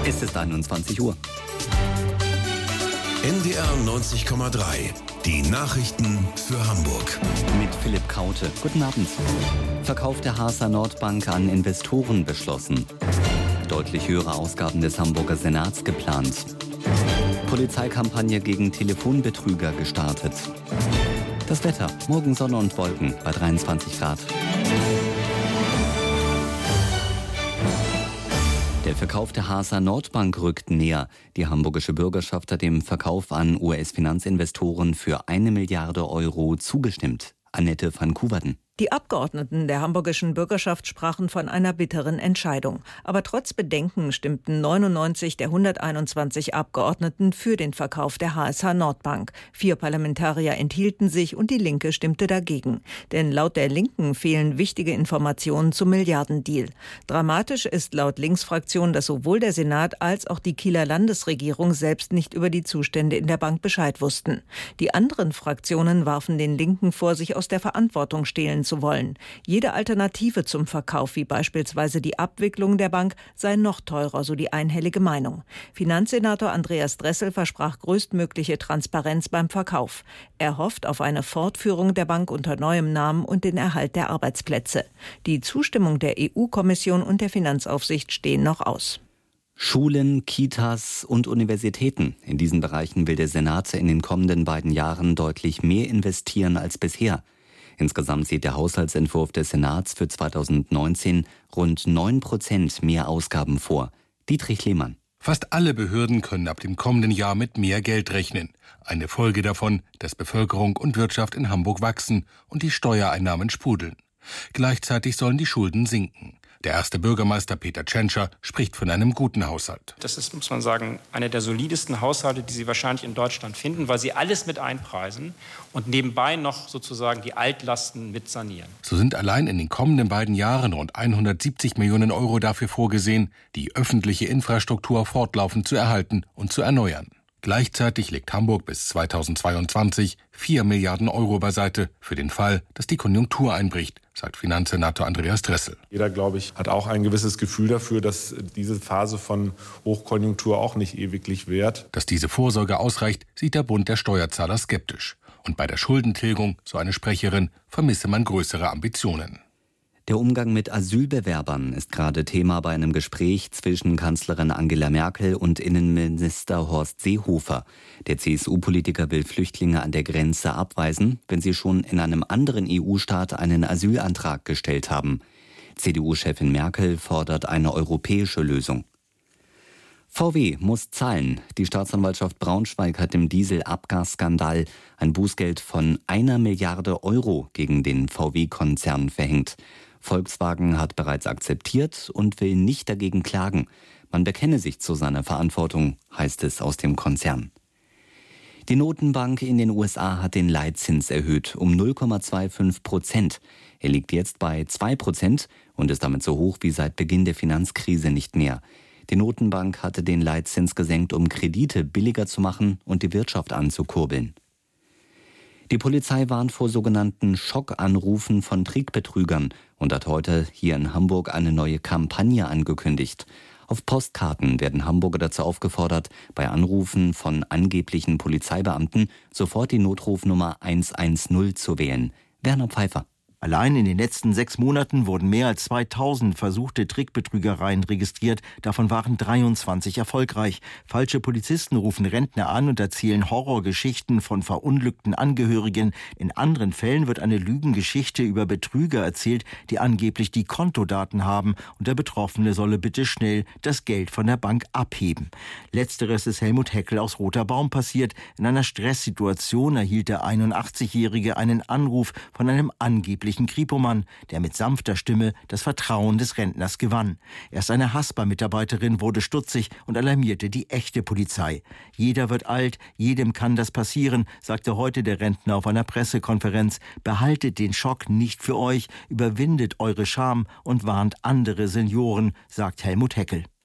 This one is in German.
Es ist 21 Uhr. NDR 90,3. Die Nachrichten für Hamburg. Mit Philipp Kaute. Guten Abend. Verkauf der HSA Nordbank an Investoren beschlossen. Deutlich höhere Ausgaben des Hamburger Senats geplant. Polizeikampagne gegen Telefonbetrüger gestartet. Das Wetter. Morgen Sonne und Wolken bei 23 Grad. Der Verkauf der HSA Nordbank rückt näher. Die hamburgische Bürgerschaft hat dem Verkauf an US-Finanzinvestoren für 1 Milliarde Euro zugestimmt. Annette van Koeverden. Die Abgeordneten der hamburgischen Bürgerschaft sprachen von einer bitteren Entscheidung. Aber trotz Bedenken stimmten 99 der 121 Abgeordneten für den Verkauf der HSH Nordbank. 4 Parlamentarier enthielten sich und die Linke stimmte dagegen. Denn laut der Linken fehlen wichtige Informationen zum Milliardendeal. Dramatisch ist laut Linksfraktion, dass sowohl der Senat als auch die Kieler Landesregierung selbst nicht über die Zustände in der Bank Bescheid wussten. Die anderen Fraktionen warfen den Linken vor, sich aus der Verantwortung stehlen zu wollen. Jede Alternative zum Verkauf, wie beispielsweise die Abwicklung der Bank, sei noch teurer, so die einhellige Meinung. Finanzsenator Andreas Dressel versprach größtmögliche Transparenz beim Verkauf. Er hofft auf eine Fortführung der Bank unter neuem Namen und den Erhalt der Arbeitsplätze. Die Zustimmung der EU-Kommission und der Finanzaufsicht stehen noch aus. Schulen, Kitas und Universitäten. In diesen Bereichen will der Senat in den kommenden beiden Jahren deutlich mehr investieren als bisher. Insgesamt sieht der Haushaltsentwurf des Senats für 2019 rund 9% mehr Ausgaben vor. Dietrich Lehmann. Fast alle Behörden können ab dem kommenden Jahr mit mehr Geld rechnen. Eine Folge davon, dass Bevölkerung und Wirtschaft in Hamburg wachsen und die Steuereinnahmen sprudeln. Gleichzeitig sollen die Schulden sinken. Der erste Bürgermeister Peter Tschentscher spricht von einem guten Haushalt. Das ist, muss man sagen, einer der solidesten Haushalte, die Sie wahrscheinlich in Deutschland finden, weil sie alles mit einpreisen und nebenbei noch sozusagen die Altlasten mit sanieren. So sind allein in den kommenden beiden Jahren rund 170 Millionen Euro dafür vorgesehen, die öffentliche Infrastruktur fortlaufend zu erhalten und zu erneuern. Gleichzeitig legt Hamburg bis 2022 4 Milliarden Euro beiseite für den Fall, dass die Konjunktur einbricht, sagt Finanzsenator Andreas Dressel. Jeder, glaube ich, hat auch ein gewisses Gefühl dafür, dass diese Phase von Hochkonjunktur auch nicht ewiglich währt. Dass diese Vorsorge ausreicht, sieht der Bund der Steuerzahler skeptisch. Und bei der Schuldentilgung, so eine Sprecherin, vermisse man größere Ambitionen. Der Umgang mit Asylbewerbern ist gerade Thema bei einem Gespräch zwischen Kanzlerin Angela Merkel und Innenminister Horst Seehofer. Der CSU-Politiker will Flüchtlinge an der Grenze abweisen, wenn sie schon in einem anderen EU-Staat einen Asylantrag gestellt haben. CDU-Chefin Merkel fordert eine europäische Lösung. VW muss zahlen. Die Staatsanwaltschaft Braunschweig hat im Dieselabgasskandal ein Bußgeld von 1 Milliarde Euro gegen den VW-Konzern verhängt. Volkswagen hat bereits akzeptiert und will nicht dagegen klagen. Man bekenne sich zu seiner Verantwortung, heißt es aus dem Konzern. Die Notenbank in den USA hat den Leitzins erhöht um 0,25%. Er liegt jetzt bei 2% und ist damit so hoch wie seit Beginn der Finanzkrise nicht mehr. Die Notenbank hatte den Leitzins gesenkt, um Kredite billiger zu machen und die Wirtschaft anzukurbeln. Die Polizei warnt vor sogenannten Schockanrufen von Trickbetrügern und hat heute hier in Hamburg eine neue Kampagne angekündigt. Auf Postkarten werden Hamburger dazu aufgefordert, bei Anrufen von angeblichen Polizeibeamten sofort die Notrufnummer 110 zu wählen. Werner Pfeiffer. Allein in den letzten 6 Monaten wurden mehr als 2000 versuchte Trickbetrügereien registriert. Davon waren 23 erfolgreich. Falsche Polizisten rufen Rentner an und erzählen Horrorgeschichten von verunglückten Angehörigen. In anderen Fällen wird eine Lügengeschichte über Betrüger erzählt, die angeblich die Kontodaten haben und der Betroffene solle bitte schnell das Geld von der Bank abheben. Letzteres ist Helmut Heckel aus Roter Baum passiert. In einer Stresssituation erhielt der 81-Jährige einen Anruf von einem angeblichen Kripomann, der mit sanfter Stimme das Vertrauen des Rentners gewann. Erst eine Haspa-Mitarbeiterin wurde stutzig und alarmierte die echte Polizei. Jeder wird alt, jedem kann das passieren, sagte heute der Rentner auf einer Pressekonferenz. Behaltet den Schock nicht für euch, überwindet eure Scham und warnt andere Senioren, sagt Helmut Heckel.